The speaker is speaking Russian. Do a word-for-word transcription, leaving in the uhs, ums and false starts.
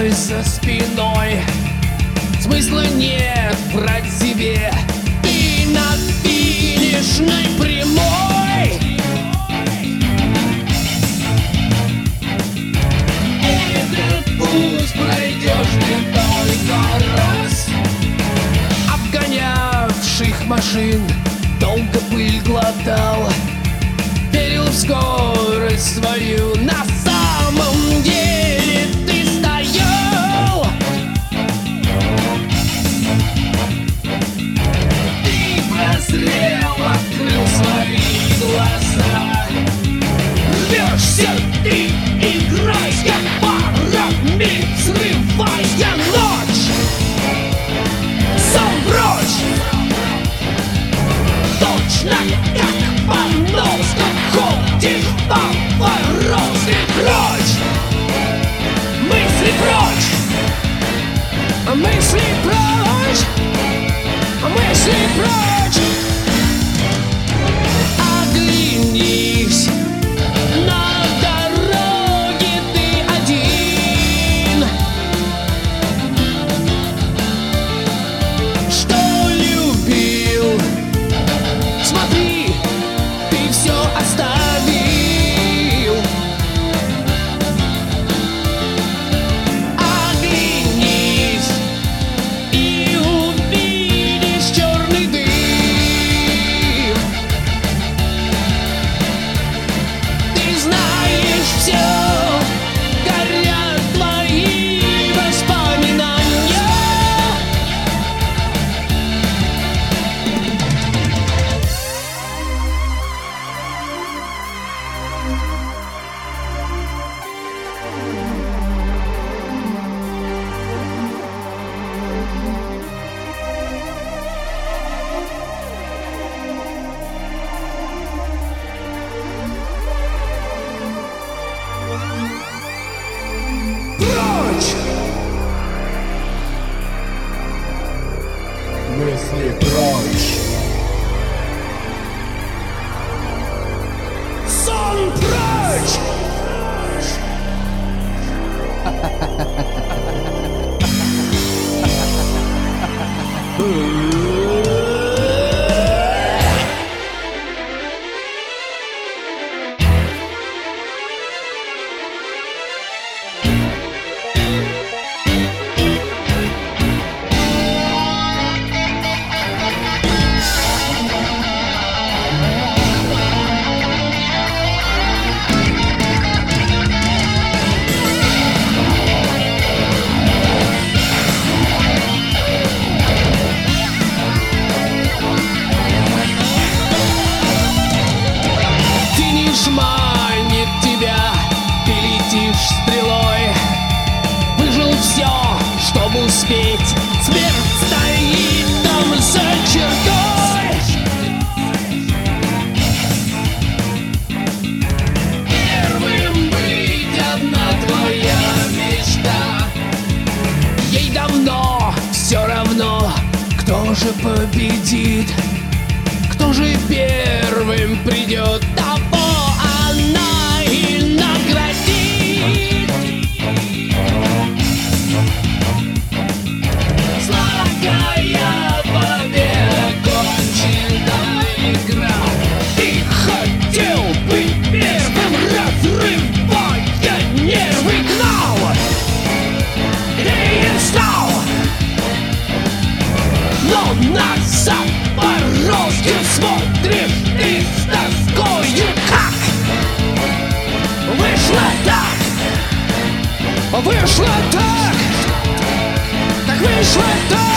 мной за спиной. Смысла нет врать себе, ты на финишной прямой. Этот путь пройдешь не только раз. Обгонявших машин долго пыль глотал, верил в скорость свою. На самом деле ты стоял. Ты прозрел, открыл свои глаза. Рвешься ты, играй, как парами, срывая ночь. Сон прочь, точно как понос, как ходишь по морозной прочь. Мысли прочь, мысли прочь, мысли прочь. Оглянись, на дороге ты один. Что любил, смотри, ты все оставил. Оглянись и увидишь черный дым. Ты знаешь все, горят твои воспоминания. Прочь! Мысли прочь! Сон прочь! Манит тебя, ты летишь стрелой. Выжил все, чтобы успеть. Смерть стоит там за чертой. Первым быть одна твоя мечта. Ей давно все равно, кто же победит, кто же первым придет. Того она и наградит. Сладкая победа, кончена игра. Ты хотел быть первым, разрывая нервы, гнал. Ты не стал, но на Запорожье смотришь ты с тоскою. Как вышло так, вышло так, так вышло так.